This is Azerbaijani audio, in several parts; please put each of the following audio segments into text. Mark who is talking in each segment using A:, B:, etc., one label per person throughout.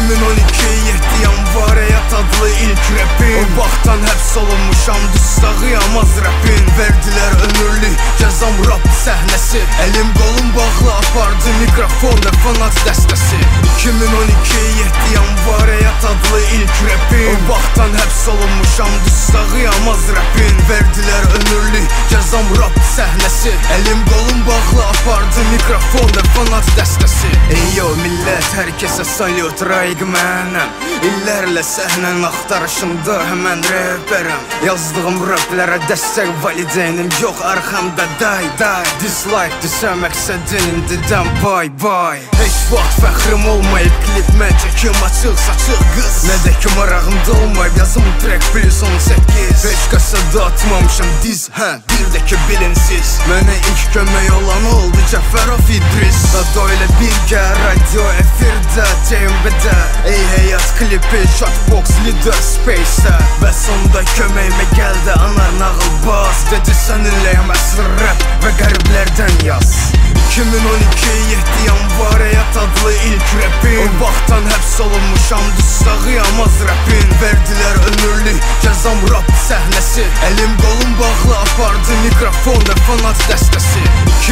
A: 2012 7 yanvar həyat adlı ilk rapim. O vaxtdan həbs olunmuşam, düz sağıyamaz rapin. Verdilər ömürlük cəzam rap səhnəsi. Əlim qolum bağlı apardı mikrofon və fanat dəstəsi. 2012 7 yanvar həyat adlı ilk rapim. O vaxtdan həbs olunmuşam, düz sağıyamaz rapin. Verdilər ömürlük cəzam rap səhnəsi. Əlim qolum bağlı apardı mikrofon və fanat dəstəsi. Ey yo millət, hər kəsə salyut, rayq mənəm. İllərlə səhnən axtarışında həmən rəpərəm. Yazdığım raplərə dəstək valideynim yox arxamda day. Dislike desə məqsədin indidən bay. Heç vaxt fəxrim olmayıb klipmə çəkim açıq saçıq qız. Nə də ki marağımda olmayıb yazım track plus 18. Heç qəsədə atmamışam diz, bir də ki bilinsiz. Mənə ilk kömək olan oldu Cəfərov İdris. Dadoyla birgə radio efirdə TMB-də. Ey həyat klipi shotbox lider space'də. Və sonda köməyimə gəldi anar nağıl bas. Dedi səninləyəm əsr rap və qəriblərdən yaz. 2012 7 yanvar həyat adlı ilk rapim. O vaxtdan həbs olunmuşam, düz sağıyamaz rapin. Verdilər ömürlük cəzam rap səhnəsi. Əlim qolum bağlı apardı mikrofon və fanat dəstəsi.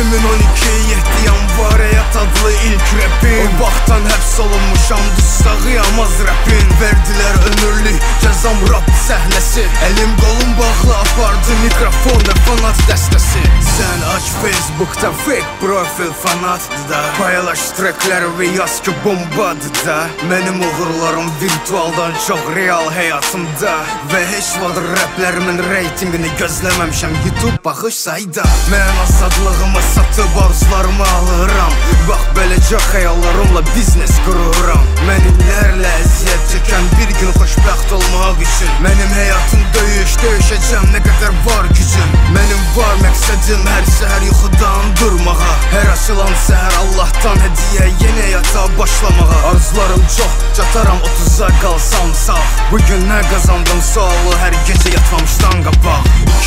A: 2012 7 yanvar həyat adlı ilk rapim. O vaxtdan həbs olunmuşam, düz sağıyamaz rapin. Verdilər ömürlük cəzam rap səhnəsi. Əlim qolum bağlı apardı mikrofon və fanat dəstəsi. Sən aç Facebook'da fake profil fanatdır da. Paylaş tracklər və yaz ki bombadır da. Mənim uğurlarım virtualdan çox real həyatımda. Və heç vaxt raplərimin reytingini gözləməmişəm YouTube baxış sayda. Mən azadlığımı satıb arzularımı alıram. Bax beləcə xəyallarımla biznes qururam. Mən illərlə əziyyət çəkən bir gün xoşbəxt olmaq üçün. Mənim həyatım döyüşəcəm nə qədər var gücüm. Mənim var məqsədim hər səhər yuxudan durmağa. Hər açılan səhər Allahdan hədiyyə yeni həyata başlamağa. Arzularım çox, çataram 30'a qalsam sağ. Bugün nə qazandım sualı hər gecə yatmamışdan qabaq.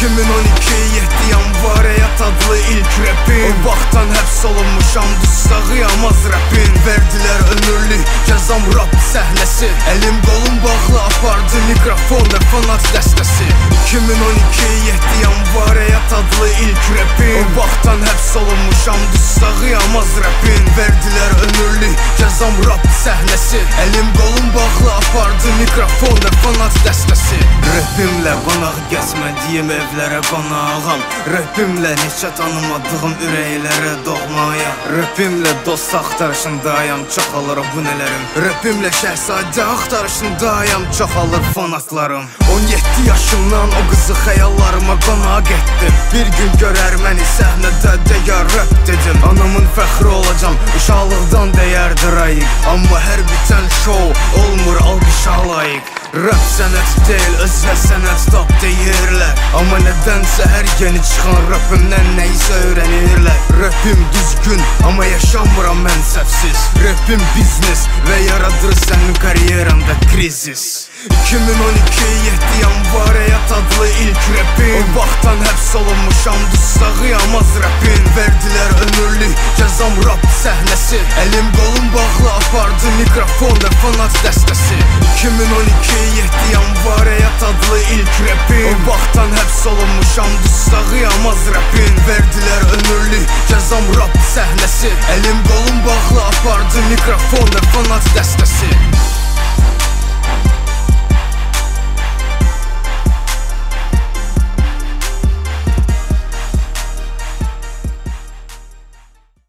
A: 2012 7 yanvar həyat adlı ilk rapim. O vaxtdan həbs olunmuşam, düz sağıyamaz rapin. Verdilər ömürlük cəzam rap səhnəsi. Əlim qolum bağlı apardı mikrofon və fanat dəstəsi. 2012 7 yanvar həyat adlı ilk rapim. O vaxtdan həbs olunmuşam, düz sağıyamaz rapin. Verdilər ömürlük cəzam rap səhnəsi. Əlim qolum bağlı apardı mikrofon və fanat dəstəsi. Rapimlə qonaq gəzmədiyim evlərə qonağam. Rapimlə neçə tanımadığım ürəklərə doğmayam. Rapimlə dost axtarışındayam, çoxalır abunələrim. Rapimlə şəhzadə axtarışındayam, çoxalır fanatlarım. 17 yaşımdan o qızı xəyallarıma qonaq etdim. Bir gün görər məni səhnədə deyər rap dedim. Anamın fəxri olacam, uşaqlıqdan dəyərdir ayıq. Amma hər bitən show olmur alqışa layiq. Rap sənət deyil, özvə sənət top deyirlər. Amma nədənsə hər yeni çıxan rapimdən nəyisə öyrənirlər. Rapim düzgün, amma yaşamıram mən səhvsiz. Rapim biznes və yaradır sənin karyeranda krizis. 2012 7 yanvar həyat adlı ilk rapim. O vaxtdan həbs olunmuşam, düz sağıyamaz rapin. Verdilər ömürlük cəzam rap səhnəsi. Əlim qolum bağlı apardı mikrofon və fanat dəstəsi. 2012 7 yanvar həyat adlı ilk rapim. O vaxtdan həbs olunmuşam, düz sağıyamaz rapin. Verdilər ömürlük cəzam rap səhnəsi. Əlim qolum bağlı apardı mikrofon və fanat dəstəsi.